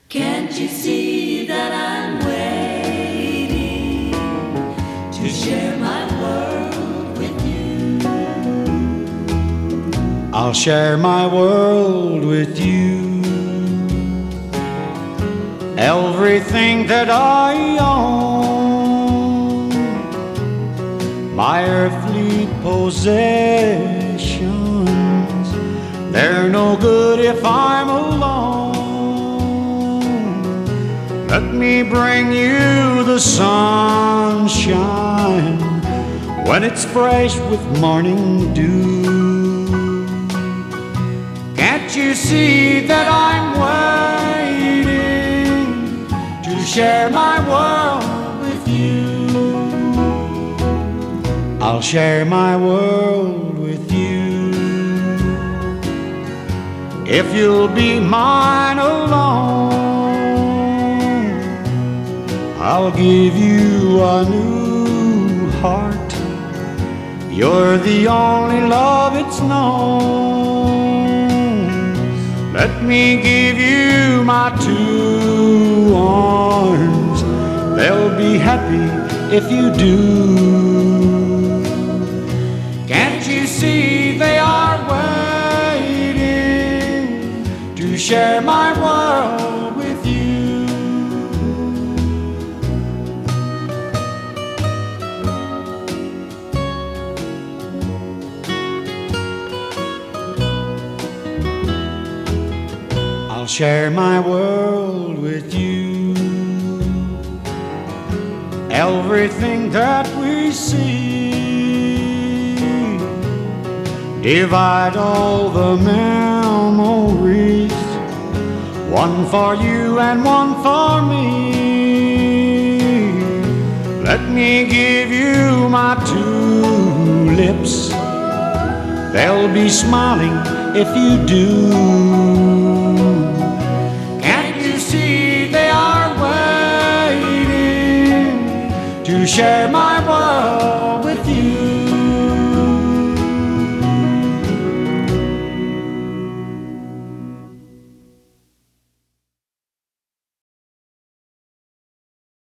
Can't you see that I'm waiting to share my world with you? I'll share my world with you. Everything that I own, my earthly possessions, they're no good if I'm alone. Let me bring you the sunshine when it's fresh with morning dew. Can't you see that I'm waiting to share my world with you? I'll share my world with you if you'll be mine alone. I'll give you a new heart. You're the only love it's known. Let me give you my two arms. They'll be happy if you do. Can't you see they are waiting to share my world with you? I'll share my world with you. Everything that we see, divide all the memories, one for you and one for me. Let me give you my two lips. They'll be smiling if you do. Can't you see they are waiting to share my world